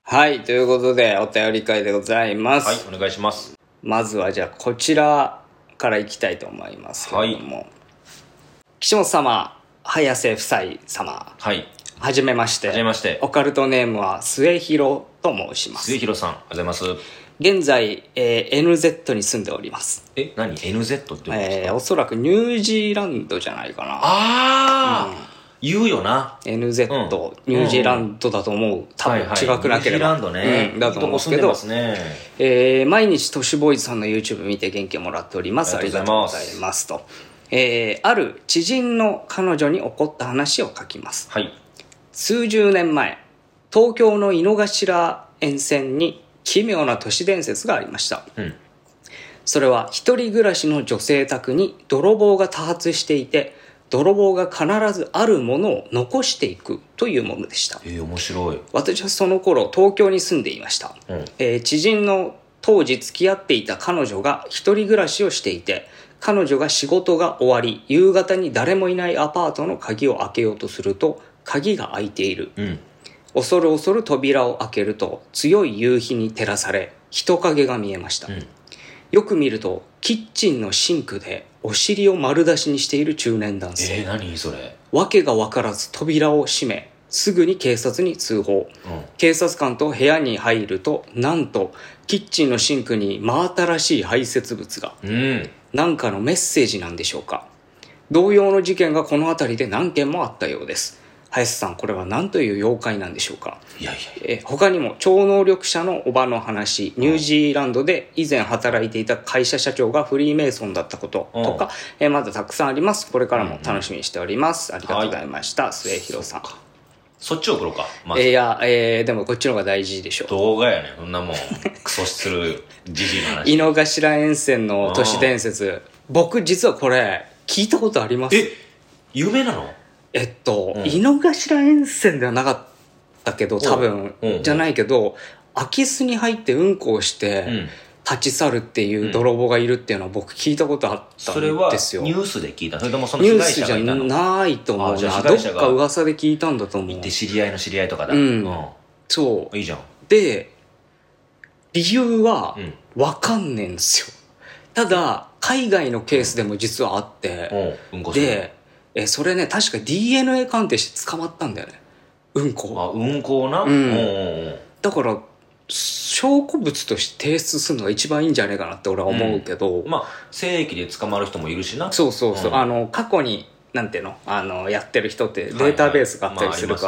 はい、ということでお便り会でございます。 はい、お願いします。 まずはじゃあこちらからいきたいと思いますけれども、岸本様、早瀬夫妻様、 はい。 はじめまして。 はじめまして。 オカルトネームは末広と申します。 末広さん、おはようございます。 現在、NZ に住んでおります。 何 NZ って言うんですか？ おそらくニュージーランドじゃないかな。 言うよな。 NZ、ニュージーランドだと思う。多分違くなければ。 ニュージーランドね。 だと思うんですけど、 ね、 毎日都市ボーイズさんの YouTube 見て元気をもらっております。ありがとうございますと。ある知人の彼女に起こった話を書きます。 はい。 数十年前、東京の井の頭沿線に奇妙な都市伝説がありました。それは一人暮らしの女性宅に泥棒が多発していて、泥棒が必ずあるものを残していくというものでした。 面白い。 私はその頃東京に住んでいました。知人の当時付き合っていた彼女が一人暮らしをしていて、彼女が仕事が終わり、夕方に誰もいないアパートの鍵を開けようとすると、鍵が開いている。恐る恐る扉を開けると、強い夕日に照らされ、人影が見えました。よく見ると、キッチンのシンクでお尻を丸出しにしている中年男性。 何それ？ わけが分からず扉を閉め、すぐに警察に通報。警察官と部屋に入ると、なんとキッチンのシンクに真新しい排泄物が。なんかのメッセージなんでしょうか。同様の事件がこの辺りで何件もあったようです。林さん、これは何という妖怪なんでしょうか。他にも超能力者のおばの話、ニュージーランドで以前働いていた会社社長がフリーメイソンだったこととか、まだたくさんあります。これからも楽しみにしております。ありがとうございました。末広さん。 そっちを送ろうか。 でもこっちの方が大事でしょ。 動画やねん。そんなもんクソするじじいの話。 井の頭沿線の都市伝説。僕実はこれ聞いたことあります。 有名なの？ 井の頭沿線ではなかったけど、多分じゃないけど、空き巣に入ってうんこをして立ち去るっていう泥棒がいるっていうのは僕聞いたことあったんですよ。 それはニュースで聞いた？それともその被害者がいたの？ ニュースじゃないと思うな。どっか噂で聞いたんだと思う。 で知り合いの知り合いとかだ。 そう。 いいじゃん。 で、理由はわかんねえんですよ。ただ海外のケースでも実はあって、でそれね、確か DNA 鑑定して捕まったんだよね。うんこ。 うんこな。 だから証拠物として提出するのが一番いいんじゃないかなって俺は思うけど、 精液で捕まる人もいるしな。 そう、過去になんていうの、やってる人ってデータベースがあったりするから、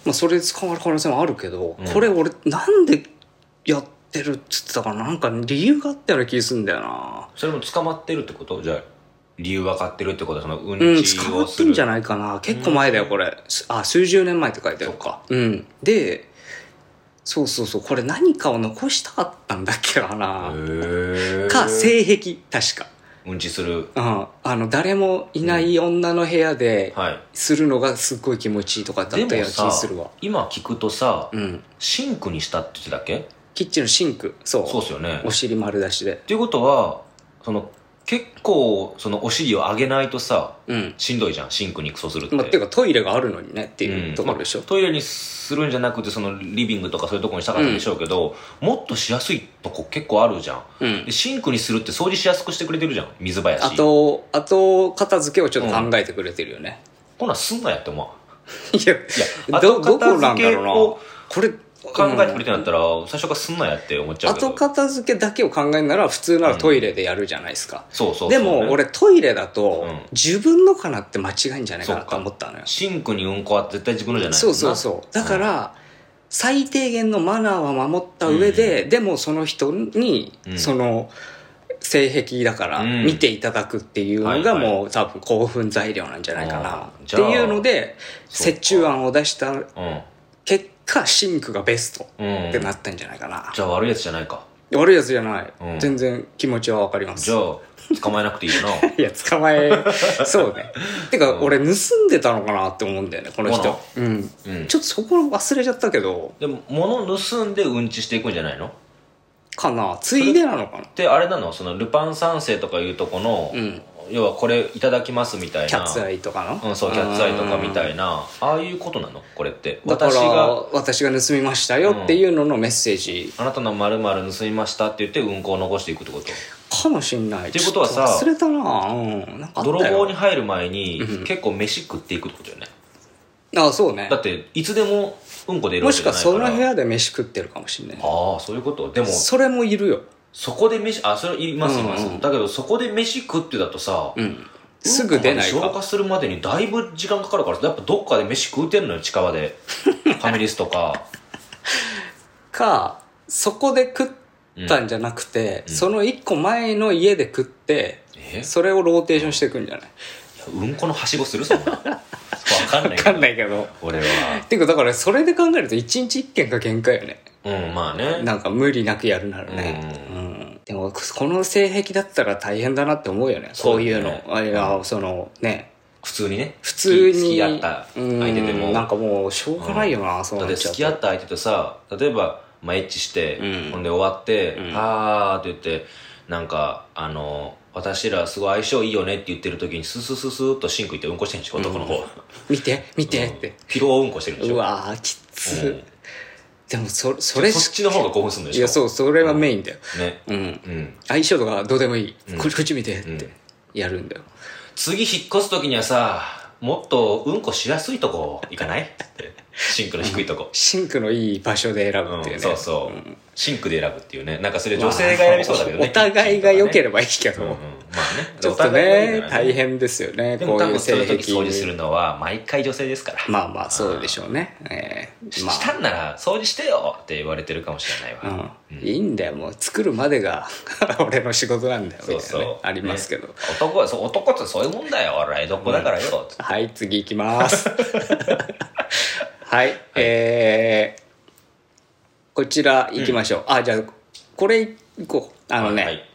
それで捕まる可能性もあるけど、これ俺なんでやってるっつってたかな、なんか理由があったような気するんだよな。 それも捕まってるってこと？じゃあ理由分かってるってことは、そのうんち捕まってんじゃないかな。結構前だよこれ。数十年前って書いてあるか。で、そう、これ何かを残したかったんだっけかな。か性癖、確か。 うんちする。 誰もいない女の部屋でするのがすっごい気持ちいいとかだったような気するわ。 今聞くとさ、シンクにしたって言ってたっけ？ キッチンのシンク。そうっすよね。 お尻丸出しで。 っていうことは、結構そのお尻を上げないとさ、しんどいじゃん、シンクにクソするって。 っていうかトイレがあるのにねっていうところでしょ。 トイレにするんじゃなくて、そのリビングとかそういうところにしたかったんでしょうけど、もっとしやすいとこ結構あるじゃん。でシンクにするって掃除しやすくしてくれてるじゃん、水場やし。あと片付けをちょっと考えてくれてるよね。 ほなすんなやって思う。いや、どこなんだろうな。これ考えてくれてんだったら最初からすんなやって思っちゃうけど、 後片付けだけを考えるなら普通ならトイレでやるじゃないですか。でも俺トイレだと自分のかなって間違いんじゃないかなと思ったのよ。 シンクにうんこは絶対自分のじゃない。 そうだから、最低限のマナーは守った上で、でもその人にその性癖だから見ていただくっていうのがもう多分興奮材料なんじゃないかなっていうので折衷案を出した結果シンクがベストってなったんじゃないかな。 じゃあ悪いやつじゃないか。 悪いやつじゃない、全然気持ちは分かります。 じゃあ捕まえなくていいよな。 いや捕まえそうね。てか俺盗んでたのかなって思うんだよねこの人。ちょっとそこ忘れちゃったけど。 でも物盗んでうんちしていくんじゃないのかな。ついでなのかな。 であれなの、そのルパン三世とかいうとこの、 要はこれいただきますみたいな、 キャッツアイとかの、 そうキャッツアイとかみたいな、ああいうことなのこれって。 だから私が盗みましたよっていうののメッセージ、 あなたの〇〇盗みましたって言ってうんこを残していくってことかもしんない。 っていうことはさ、 忘れたな、なんか泥棒に入る前に結構飯食っていくってことよね。 ああそうね。 だっていつでもうんこ出るわけじゃないから。 もしかその部屋で飯食ってるかもしんない。 ああそういうこと。でもそれもいるよ。 そこで飯、それいますいます、だけどそこで飯食ってだとさ、 すぐ出ないか。 消化するまでにだいぶ時間かかるから、やっぱどっかで飯食うてんのよ、近場でファミレスとかそこで食ったんじゃなくて、その一個前の家で食って、それをローテーションしていくんじゃない？ うんこのはしごするそんな分かんないけど俺は。 ていうかだからそれで考えると1日1軒が限界よね。 まあね、 なんか無理なくやるならね。でもこの性癖だったら大変だなって思うよね。こういうのあれがそのね、 普通に付き合った相手でもなんかもうしょうがないよな、そうなっちゃうと。 だって付き合った相手とさ、例えばエッチして、ほんで終わって「はー」って言ってなんか私らすごい相性いいよねって言ってる時にススススーっとシンク行ってうんこしてるんでしょ、男の方。 見てってピローうんこしてるんでしょ。 うわーきつ。でもそれそっちの方が興奮するんでしょ。 いやそうそれはメインだよね。 相性とかどうでもいい、こっち見てってやるんだよ。 次引っ越す時にはさ、もっとうんこしやすいとこ行かないってシンクの低いとこ、 シンクのいい場所で選ぶっていうね、 そうそう、シンクで選ぶっていうね。なんかそれ女性が選びそうだけどね、 お互いが良ければいいけど、 まあねちょっとね大変ですよね。 でも多分そういう時掃除するのは毎回女性ですから。 まあそうでしょうね。 したんなら掃除してよって言われてるかもしれないわ。 いいんだよ、もう作るまでが俺の仕事なんだよみたいなね、ありますけど、 男ってそういうもんだよ、俺は江戸っ子だからよ。 はい次行きますはい、こちら行きましょう。じゃあこれ行こう。大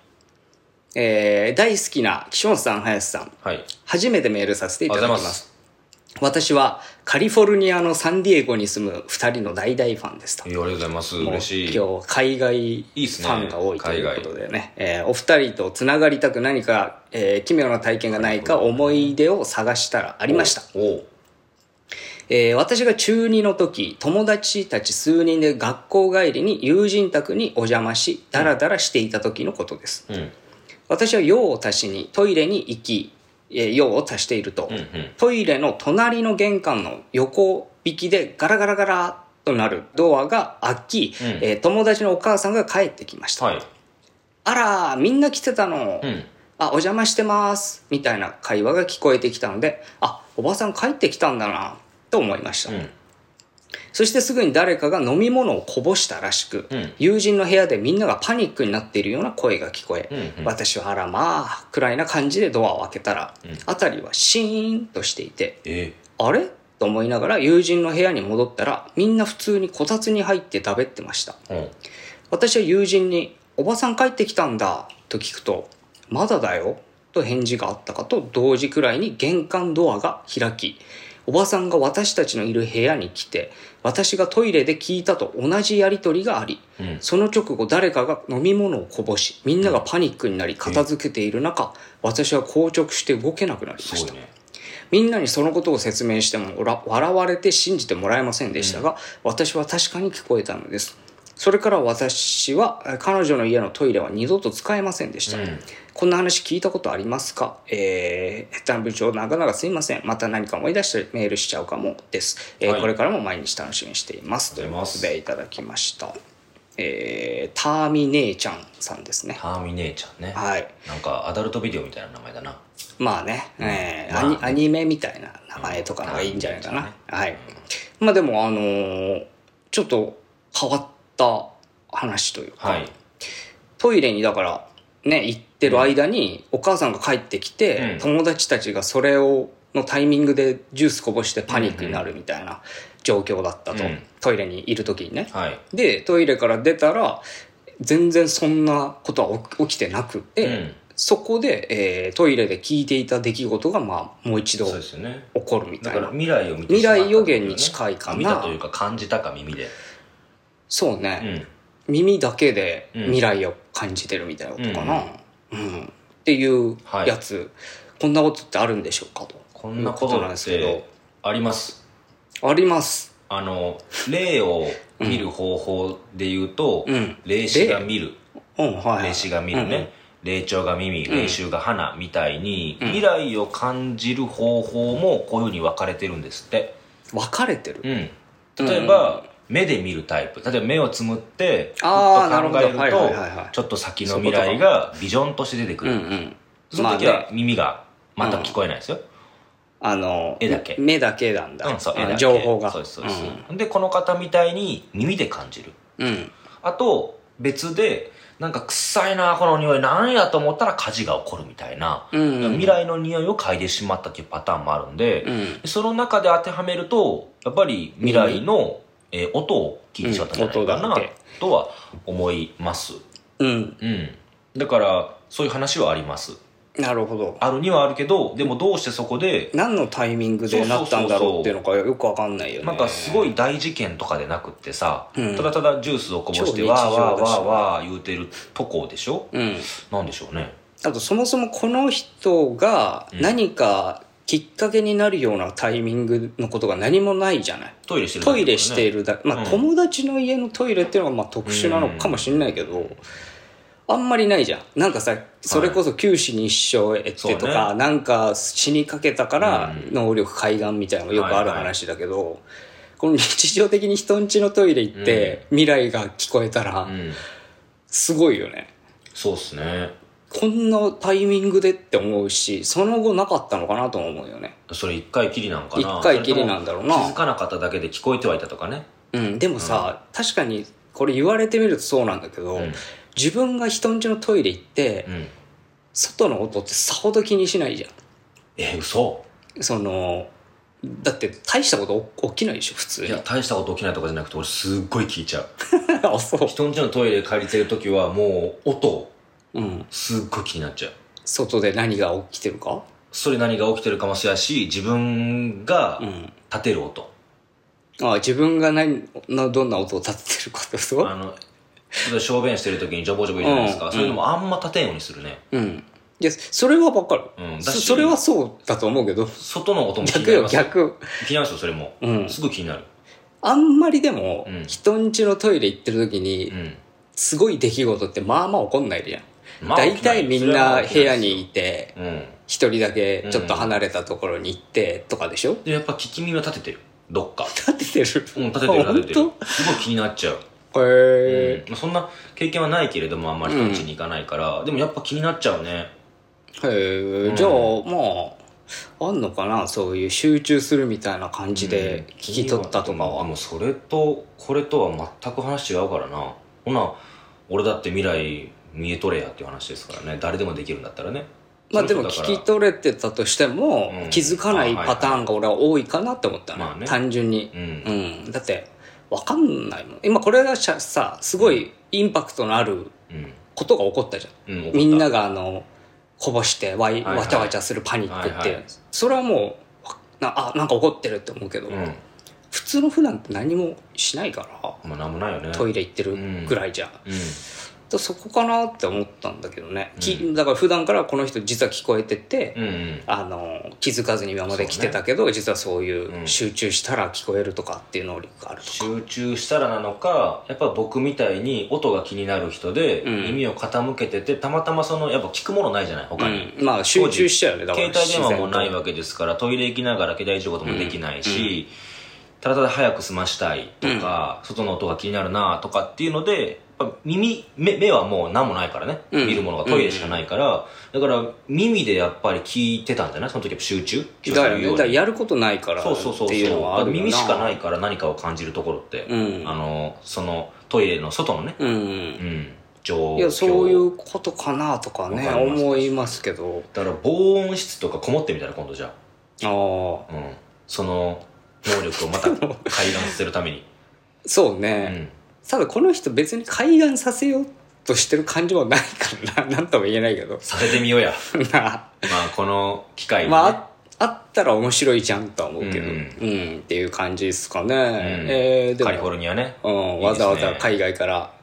好きな岸本さん、林さん、初めてメールさせていただきます。私はカリフォルニアのサンディエゴに住む2人の大ファンですと。 ありがとうございます。嬉しい。 今日海外ファンが多いということでね、お二人とつながりたく何か、奇妙な体験がないか思い出を探したらありました。私が中2の時、友達たち数人で学校帰りに友人宅にお邪魔しダラダラしていた時のことです。私は用を足しにトイレに行き、用を足していると、トイレの隣の玄関の横引きでガラガラガラとなるドアが開き、友達のお母さんが帰ってきました。あらみんな来てたの、お邪魔してますみたいな会話が聞こえてきたので、おばさん帰ってきたんだなと思いました。そしてすぐに誰かが飲み物をこぼしたらしく、友人の部屋でみんながパニックになっているような声が聞こえ、私はくらいな感じでドアを開けたら、辺りはシーンとしていて、あれと思いながら友人の部屋に戻ったら、みんな普通にこたつに入ってだべってました。私は友人におばさん帰ってきたんだと聞くと、まだだよと返事があったかと同時くらいに玄関ドアが開き、おばさんが私たちのいる部屋に来て、私がトイレで聞いたと同じやり取りがあり、その直後誰かが飲み物をこぼし、みんながパニックになり片付けている中、私は硬直して動けなくなりました。みんなにそのことを説明しても笑われて信じてもらえませんでしたが、私は確かに聞こえたのです。それから私は彼女の家のトイレは二度と使えませんでした。こんな話聞いたことありますか？下手な部長なかなかすいません。また何か思い出してメールしちゃうかもです。これからも毎日楽しみにしています。ということでいただきました。ターミネーちゃんさんですね。 ターミネーちゃんね。なんかアダルトビデオみたいな名前だな。 アニメみたいな名前とかがいいんじゃないかな。でもちょっと変わった話というか、トイレにだから行ってる間にお母さんが帰ってきて、友達たちがそれのタイミングでジュースこぼしてパニックになるみたいな状況だったと、トイレにいる時にね、でトイレから出たら全然そんなことは起きてなくて、そこで、トイレで聞いていた出来事がもう一度起こるみたいな。 だから未来を見て未来予言に近いかな。 見たというか感じたか耳で。 そうね、耳だけで未来を感じてるみたいなことかな、っていうやつ、 こんなことってあるんでしょうかと。 こんなことってあります。 あります。 霊を見る方法で言うと、霊視が見る、霊視が見るね、霊長が耳、霊臭が鼻みたいに、未来を感じる方法もこういうふうに分かれてるんですって。 分かれてる？ 例えば、目で見るタイプ。例えば目をつむってふっと考えるとちょっと先の未来がビジョンとして出てくる。その時は耳が全く聞こえないですよ。絵だけ。 目だけなんだ。 そう、絵だけ。 情報が。 そうです、そうです。で、この方みたいに耳で感じる。あと、別で、なんか臭いな、この匂い、なんやと思ったら火事が起こるみたいな、未来の匂いを嗅いでしまったっていうパターンもあるんで、その中で当てはめると、やっぱり未来の、音を聞いてしまったんじゃないかな、とは思います。だから、そういう話はあります。 なるほど。 あるにはあるけど、でもどうしてそこで何のタイミングでなったんだろうっていうのかよくわかんないよね。 なんかすごい大事件とかでなくってさ、ただただジュースをこぼしてわーわーわーわー言うてるとこでしょ。なんでしょうね。 あとそもそもこの人が何かきっかけになるようなタイミングのことが何もないじゃない。 トイレしてるだけ。まあ友達の家のトイレっていうのがまあ特殊なのかもしれないけど、あんまりないじゃん。なんかさ、それこそ九死に一生得てとか、なんか死にかけたから能力開眼みたいなのもよくある話だけど、この日常的に人ん家のトイレ行って未来が聞こえたら、すごいよね。 そうっすね。 こんなタイミングでって思うし、その後なかったのかなと思うよね。 それ一回きりなんかな。 一回きりなんだろうな。 気づかなかっただけで聞こえてはいたとかね。 でもさ、確かにこれ言われてみるとそうなんだけど、自分が人ん家のトイレ行って、外の音ってさほど気にしないじゃん。 嘘？ だって大したこと起きないでしょ普通に。 いや、大したこと起きないとかじゃなくて俺すっごい聞いちゃう。 あ、そう。 人ん家のトイレ借りてる時はもう音、すっごい気になっちゃう。 外で何が起きてるか？ それ何が起きてるかもしれないし、自分が立てる音。 自分がどんな音を立ててるかってこと？ 小便してる時にジョボジョボ言うじゃないですか。そういうのもあんま立てんようにするね。 いや、それはわかる。それはそうだと思うけど。 外の音も気になります。 逆。 気になるんですよ、それも。すぐ気になる。 あんまりでも、人ん家のトイレ行ってる時に、すごい出来事ってまあまあ起こんないじゃん。大体みんな部屋にいて、一人だけちょっと離れたところに行ってとかでしょ？ で、やっぱ聞き耳は立ててる。どっか。 立ててる？ 立ててる。すごい気になっちゃう。そんな経験はないけれどもあんまり人ん家に行かないから、でもやっぱ気になっちゃうね。 じゃあまああんのかな、そういう集中するみたいな感じで聞き取ったとかは。 もうそれとこれとは全く話違うからな。ほな俺だって未来見えとれやっていう話ですからね。誰でもできるんだったらね。 まあでも聞き取れてたとしても、気づかないパターンが俺は多いかなって思ったね、単純に。だって分かんないもん。今これがさ、すごいインパクトのあることが起こったじゃん。みんながこぼしてわちゃわちゃするパニックって。それはもう、なんか起こってるって思うけど、普通の普段って何もしないから、 まあなんもないよね。 トイレ行ってるぐらいじゃん。そこかなって思ったんだけどね、だから普段からこの人実は聞こえてて、気づかずに今まで来てたけど、実はそういう集中したら聞こえるとかっていう能力があるとか。 集中したらなのか、やっぱ僕みたいに音が気になる人で耳を傾けてて、たまたまやっぱ聞くものないじゃない他に、 まあ集中しちゃうよね。 だから携帯電話もないわけですから、トイレ行きながら携帯いじることもできないし、ただただ早く済ましたいとか、外の音が気になるなとかっていうので、目はもう何もないからね、見るものがトイレしかないから、だから耳でやっぱり聞いてたんじゃない？その時は集中だからやることないからっていうのはあるよな。 耳しかないから何かを感じるところって、そのトイレの外のね、状況。 いや、そういうことかなとかね思いますけど。 だから防音室とかこもってみたら今度じゃあその能力をまた開眼させるためにそうね、ただこの人別に開眼させようとしてる感じもないからな、なんとも言えないけど。 させてみようやまあこの機会に、ね、 まああったら面白いじゃんとは思うけど、っていう感じですかね。 でもカリフォルニアね、 わざわざ海外から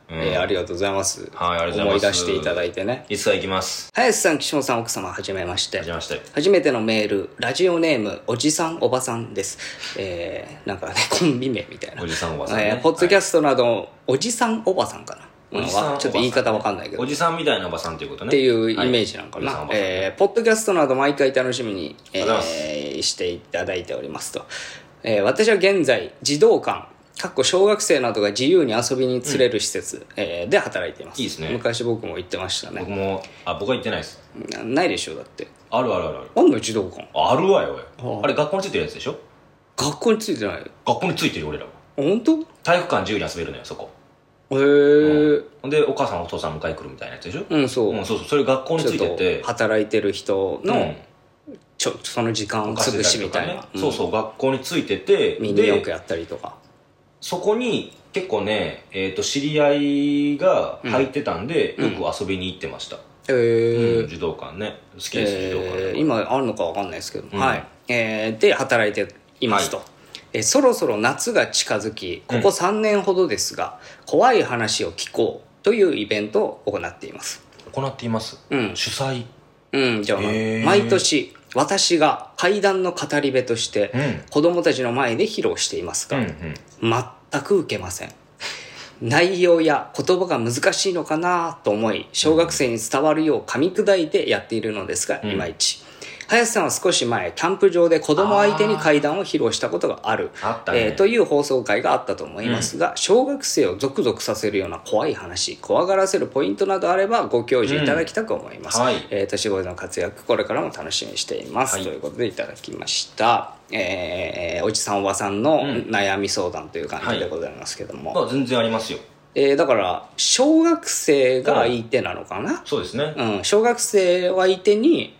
ありがとうございます。 はい、ありがとうございます。 思い出していただいてね。 いつか行きます。 林さん、岸本さん、奥様、はじめまして。 はじめまして。 初めてのメール、ラジオネーム、おじさんおばさんです。なんかね、コンビ名みたいな。 おじさんおばさん、ね。 ポッドキャストなど、おじさんおばさんかな。ちょっと言い方わかんないけど。 おじさんみたいなおばさんっていうことね。 っていうイメージなんかな。ポッドキャストなど毎回楽しみに、していただいておりますと。私は現在、児童館、小学生などが自由に遊びに連れる施設、で働いています。 いいですね。 昔僕も行ってましたね。 僕は行ってないです。 ないでしょ、だって。 ある。 あんの児童館。 あるわよ、あれ学校についてるやつでしょ？ 学校についてない。 学校についてる俺らは。 本当？ 体育館自由に遊べるのよ、そこ。 へえ。 で、お母さんお父さん迎え来るみたいなやつでしょ？ そう。 そう。それ学校についてて。 働いてる人の、その時間潰しみたいな。 そう、学校についてて。 ミニ四駆やったりとか。 そこに結構ね、知り合いが入ってたんで、よく遊びに行ってました。児童館ね。好きです、児童館。 今あるのかわかんないですけど。はい。で、働いていますと。そろそろ夏が近づき、ここ3年ほどですが、怖い話を聞こうというイベントを行っています。 主催？ じゃあ、毎年、私が怪談の語り部として、子供たちの前で披露していますが、全く受けません。内容や言葉が難しいのかなと思い、小学生に伝わるよう噛み砕いてやっているのですが、いまいち。林さんは少し前、キャンプ場で子供相手に怪談を披露したことがある、という放送回があったと思いますが、小学生をゾクゾクさせるような怖い話、怖がらせるポイントなどあればご教授いただきたく思います。年頃の活躍、これからも楽しみにしています。ということでいただきました。おじさんおばさんの悩み相談という感じでございますけども。 全然ありますよ。 だから小学生が相手なのかな。 そうですね。 小学生を相手に、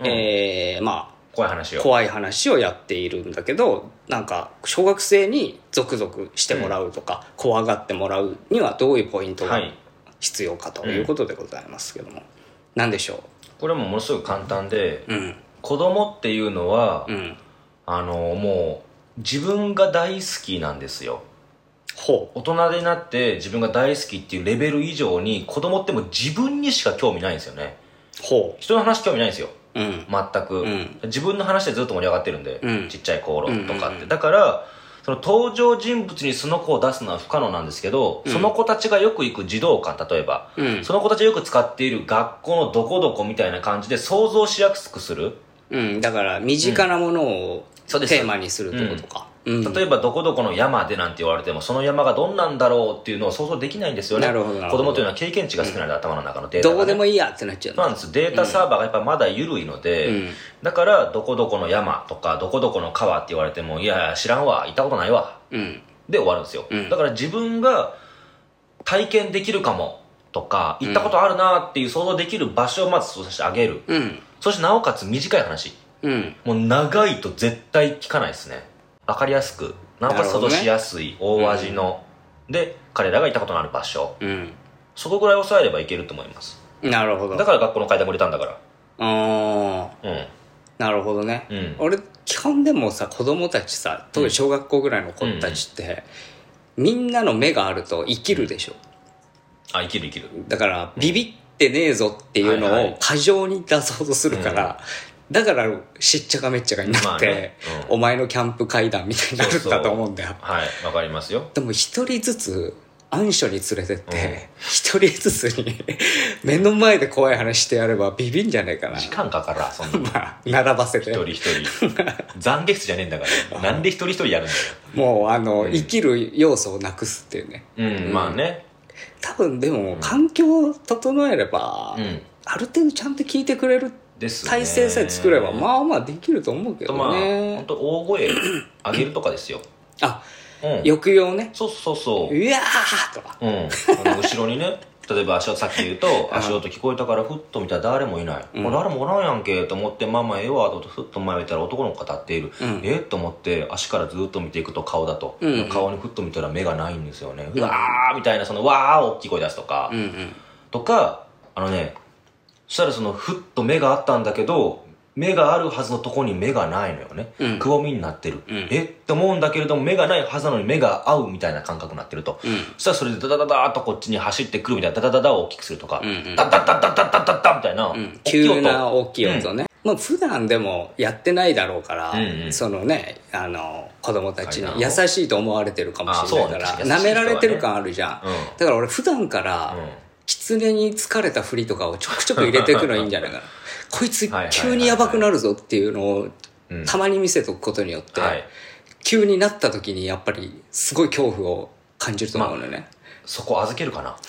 怖い話をやっているんだけど、なんか小学生にゾクゾクしてもらうとか、怖がってもらうにはどういうポイントが必要かということでございますけども、何でしょう。 これもものすごく簡単で、子供っていうのは、もう自分が大好きなんですよ。大人になって自分が大好きっていうレベル以上に子供ってもう自分にしか興味ないんですよね。人の話興味ないんですよ、全く、自分の話でずっと盛り上がってるんで、ちっちゃい頃とかって、だからその登場人物にその子を出すのは不可能なんですけど、その子たちがよく行く児童館、例えば、その子たちがよく使っている学校のどこどこみたいな感じで想像しやすくする、 だから身近なものをテーマにするってことか。 例えばどこどこの山でなんて言われても、その山がどんなんだろうっていうのを想像できないんですよね。子供というのは経験値が少ないので、頭の中のデータが、 どこでもいいやってなっちゃう。 そうなんです。データサーバーがやっぱまだ緩いので、だからどこどこの山とかどこどこの川って言われても、いや知らんわ、行ったことないわ、で終わるんですよ。だから自分が体験できるかもとか、行ったことあるなっていう想像できる場所をまずそうさせてあげる、そしてなおかつ短い話、もう長いと絶対聞かないですね。分かりやすく、なおかつ想像しやすい、大味の、で彼らが行ったことのある場所、そこぐらい抑えればいけると思います。 なるほど。 だから学校の階段も売れたんだから。 なるほどね。俺基本でもさ、子供たちさ、特に小学校ぐらいの子たちって、みんなの目があると生きるでしょ。 生きる。 だからビビってねえぞっていうのを過剰に出そうとするから、だからしっちゃかめっちゃかになって、お前のキャンプ会談みたいになるんだと思うんだよ。 わかりますよ。 でも一人ずつ暗所に連れてって一人ずつに目の前で怖い話してやればビビんじゃねえかな。 時間かかるわ、そんな並ばせて一人懺悔室じゃねえんだからなんで一人やるんだよ。 もう生きる要素をなくすっていうね。 まあね、 多分でも環境を整えれば、ある程度ちゃんと聞いてくれる体制さえ作ればまあまあできると思うけどね。 本当大声上げるとかですよ。 抑揚ね。 そううわーとか、 後ろにね、例えばさっき言うと足音聞こえたからふっと見たら誰もいない、誰もおらんやんけと思って、ママええわとふっと前見たら男の子が立っている、と思って足からずっと見ていくと顔だと、顔にふっと見たら目がないんですよね。うわーみたいな、そのわー大きい声出すとか、そしたらそのふっと目があったんだけど目があるはずのとこに目がないのよね、くぼみになってる、って思うんだけれども目がないはずなのに目が合うみたいな感覚になってると、そしたらそれでダダダダーッとこっちに走ってくるみたいな、ダダダダを大きくするとか、ダダダダダダダダみたいな、 急な大きい音ね、まあ普段でもやってないだろうから、そのね子供たちに優しいと思われてるかもしれないから舐められてる感あるじゃん、だから俺普段から狐に疲れたふりとかをちょくちょく入れていくのいいんじゃないかなこいつ急にやばくなるぞっていうのをたまに見せておくことによって、急になった時にやっぱりすごい恐怖を感じると思うのよね、 そこ預けるかな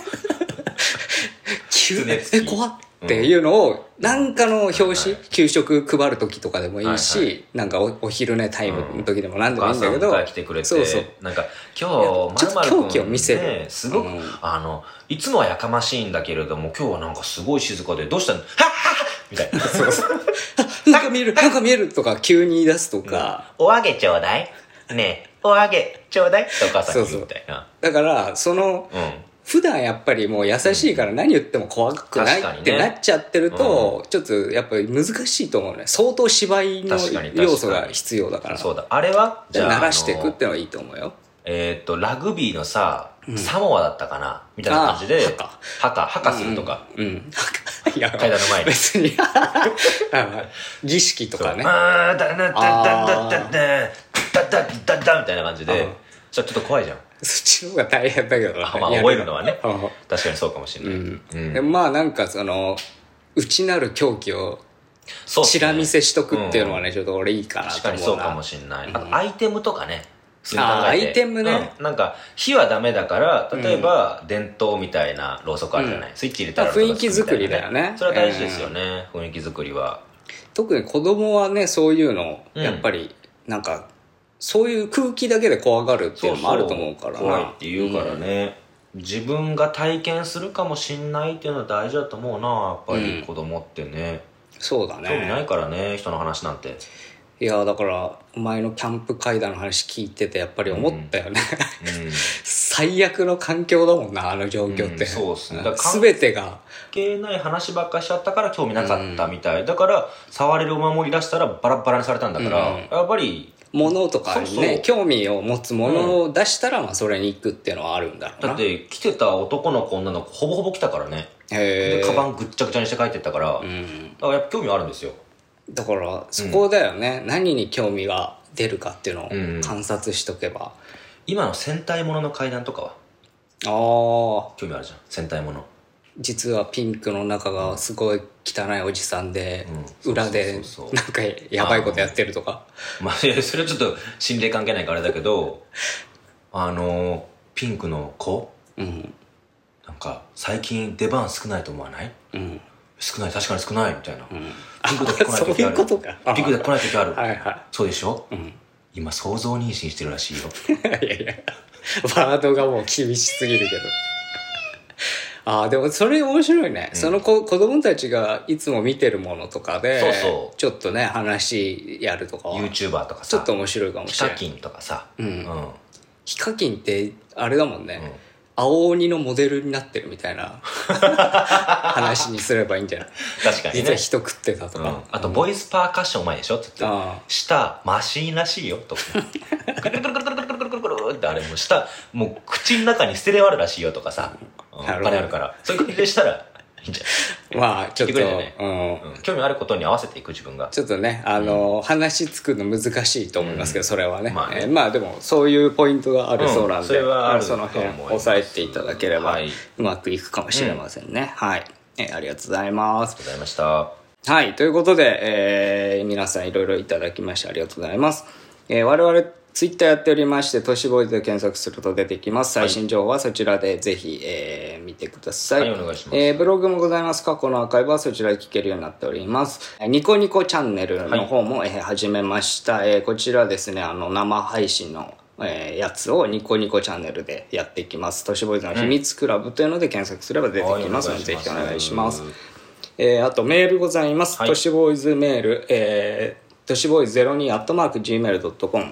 急に怖っっていうのをなんかの表紙、給食配る時とかでもいいし、なんかお昼寝タイムの時でも何でもいいんだけど、 来てくれて、そうそう、なんか今日ちょっと狂気を見せる、 すごくいつもはやかましいんだけれども今日はなんかすごい静かで、どうしたの、はっはっはみたいな、そうそうなんか見えるなんか見えるとか急に言い出すとか、 お揚げちょうだいねえお揚げちょうだいってお母さんに言うみたいな。 だから普段やっぱりもう優しいから何言っても怖くないってなっちゃってると、ちょっとやっぱり難しいと思うね。相当芝居の要素が必要だから。 そうだ。あれはじゃあ慣らしていくってのはいいと思うよ。 ラグビーのさ、サモアだったかなみたいな感じで、ハカするとか。いや、階段の前に。別に。儀式とかね。ダダダダダダダダダみたいな感じで、ちょっと怖いじゃん。 そっちの方が大変だけど、 まあ覚えるのはね、確かにそうかもしれない。 まあなんか内なる狂気をちら見せしとくっていうのはね、ちょっと俺いいかなと思うな。 確かにそうかもしれない。あとアイテムとかね、 アイテムね、 なんか火はダメだから例えば電灯みたいなろうそくあるじゃない、スイッチ入れたら雰囲気作りだよね。 それは大事ですよね、雰囲気作りは。 特に子供はねそういうのやっぱりなんかそういう空気だけで怖がるっていうのもあると思うからな。 怖いって言うからね、自分が体験するかもしんないっていうのは大事だと思うな、やっぱり子供ってね。 そうだね、 興味ないからね人の話なんて。 いやだからお前のキャンプ会談の話聞いててやっぱり思ったよね、最悪の環境だもんなあの状況って、 そうですね。 全てが関係ない話ばっかりしちゃったから興味なかったみたい、だから触れるお守り出したらバラバラにされたんだから、やっぱり物とかにね興味を持つものを出したらまあそれに行くっていうのはあるんだろうな。 だって来てた男の子女の子ほぼほぼ来たからね。でカバンぐっちゃぐちゃにして帰ってったから、だからやっぱ興味はあるんですよ。だからそこだよね、何に興味が出るかっていうのを観察しとけば、 今の戦隊ものの階段とかは興味あるじゃん。戦隊もの実はピンクの中がすごい汚いおじさんで、裏でなんかやばいことやってるとか。 まあそれはちょっと心霊関係ないからあれだけどピンクの子、なんか最近出番少ないと思わない？少ない、確かに少ないみたいな、ピンクだけ来ない時ある。 そういうことか。 ピンクだけ来ない時ある。 はいはい。 そうでしょ、今想像妊娠してるらしいよ。 いやいやワードがもう厳しすぎるけどでもそれ面白いね、その子供たちがいつも見てるものとかでちょっとね話やるとかは YouTuber とかさちょっと面白いかもしれない。 ヒカキンとかさ、 ヒカキンってあれだもんね、青鬼のモデルになってるみたいな話にすればいいんじゃない？ 確かにね。 実は人食ってたとか、 あとボイスパーカッションうまいでしょって言って舌マシーンらしいよとかくるくるくるくるくるくるくるくるってあれも舌もう口の中にステレオあるらしいよとかさ、お金あるからそういう感じでしたらいいんじゃない？ まあちょっと、 興味あることに合わせていく自分がちょっとね話つくの難しいと思いますけど、それはね、まあでもそういうポイントがあるそうなんで、 それはあるその辺押さえていただければうまくいくかもしれませんね。はい、ありがとうございます。 ありがとうございました。 はい、ということで、皆さんいろいろいただきましてありがとうございます。我々ツイッターやっておりまして、都市ボーイズで検索すると出てきます。最新情報はそちらでぜひ、見てください。 はい、お願いします。 ブログもございます。過去のアーカイブはそちらで聞けるようになっております。ニコニコチャンネルの方も、始めました。こちらですね、生配信のやつをニコニコチャンネルでやっていきます。都市ボーイズの秘密クラブというので検索すれば出てきますので、ぜひお願いします。あとメールございます。都市ボーイズメール、都市ボーイズ 02@gmail.com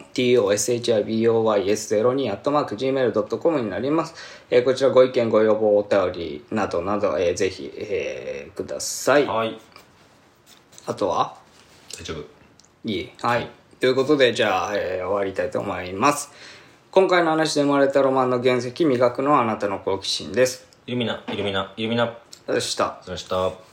toshiboys02@gmail.com になります。こちらご意見ご要望お便りなどなど、ぜひ、ください。 はい。 あとは大丈夫。 いい。はい。ということで、じゃあ、終わりたいと思います。今回の話で生まれたロマンの原石、磨くのはあなたの好奇心です。 イルミナ。 でした。 でした。